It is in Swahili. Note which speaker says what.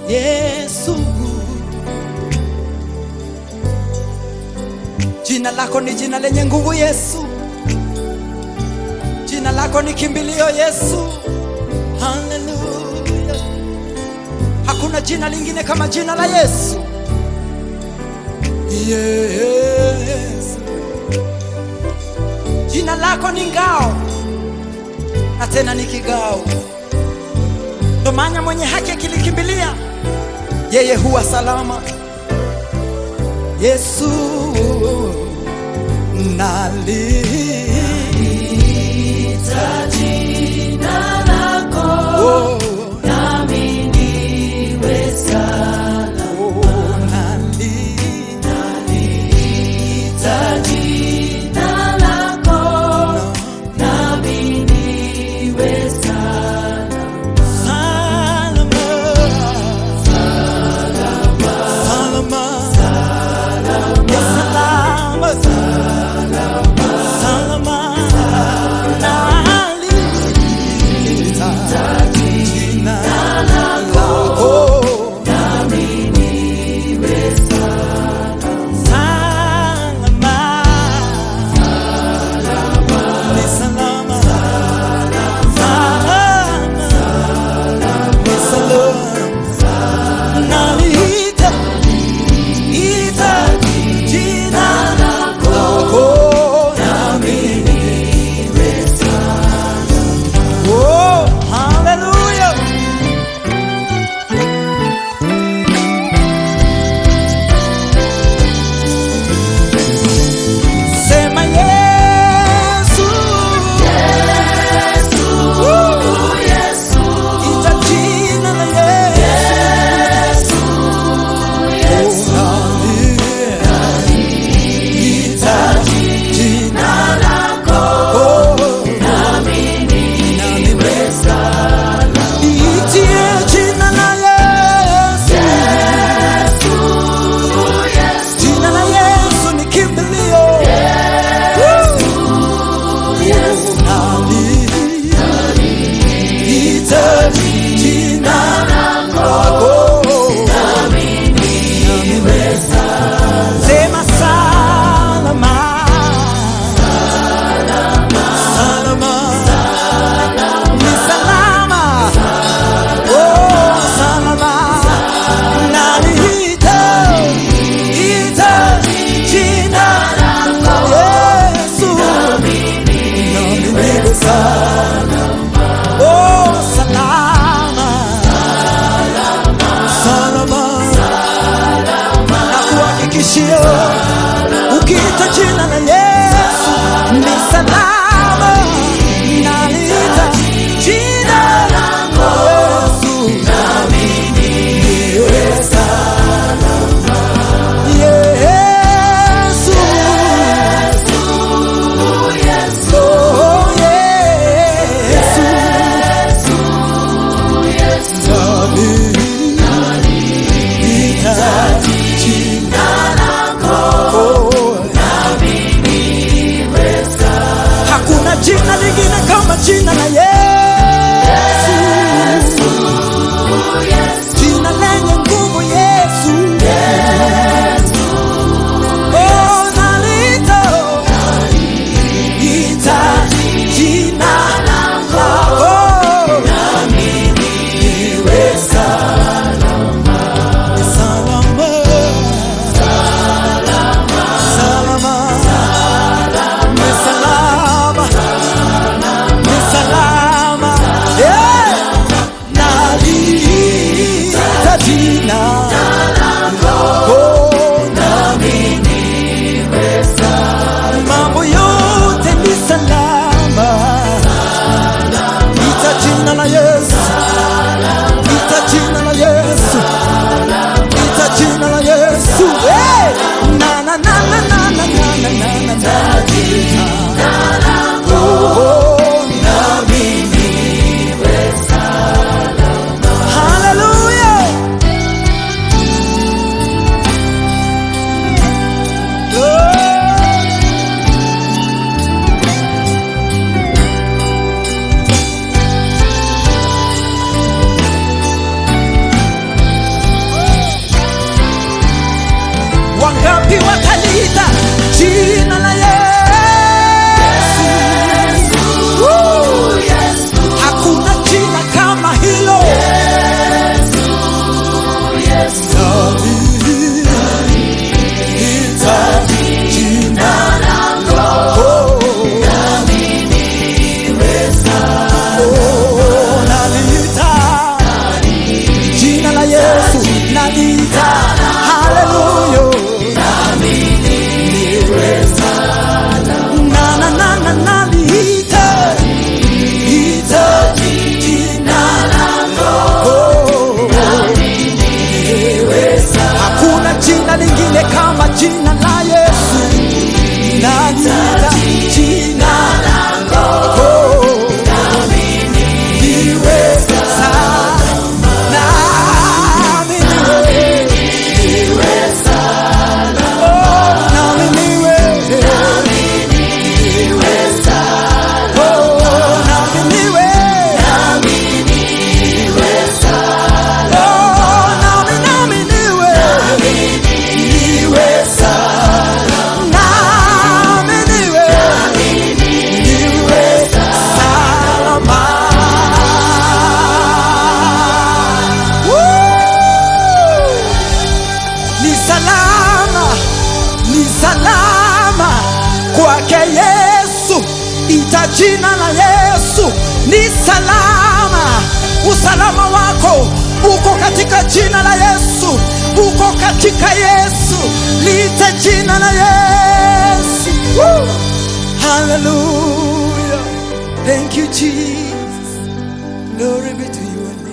Speaker 1: Yesu. Jina lako ni jina lenye nguvu Yesu. Jina lako ni kimbilio Yesu. Hallelujah. Hakuna jina lingine kama jina la Yesu. Yesu. Jina lako ni ngao na tena ni kigao. Ndo maana mwenye haki akilikimbilia yeye huwa salama. Yesu naliita jina lako, oh, nami niwe salama. Oh, naliita jina lako, nami niwe salama. Salama, salama, salama, salama, salama, naliita jina lako, nami niwe salama. Salama, ni salama, salama, ni salama, naliita jina lako, nami niwe salama. Oh, hallelujah. Sema Yesu, Yesu, Yesu. Ita jina la Yesu, Yesu. Ita jina lako, nami niwe salama. Itie jina la Yesu, Yesu. Jina la Yesu ni kimbilio. Yesu, Yesu. Naliita jina lako, nami niwe salama. Sema salama, salama, ni salama. Oh, salama, naliita jina lako, Yesu, nami niwe salama. Oh, salama, salama, nakuhakikishia ukiita jina la Yesu ni salama. Naliita jina lako, Yesu, nami niwe salama. Yesu, Yesu, oh, Yesu, naliita jina lako, nami niwe salama. nita, haleluya, hakuna jina lingine kama jina la Yesu. Naliita jina lako, nami niweza salama, nami niweza salama, nami niweza kwake Yesu. Ita jina la Yesu, ni salama. Usalama wako uko katika jina la Yesu, uko katika Yesu. Liite jina la Yesu. Hallelujah. Thank you Jesus. Glory be to you.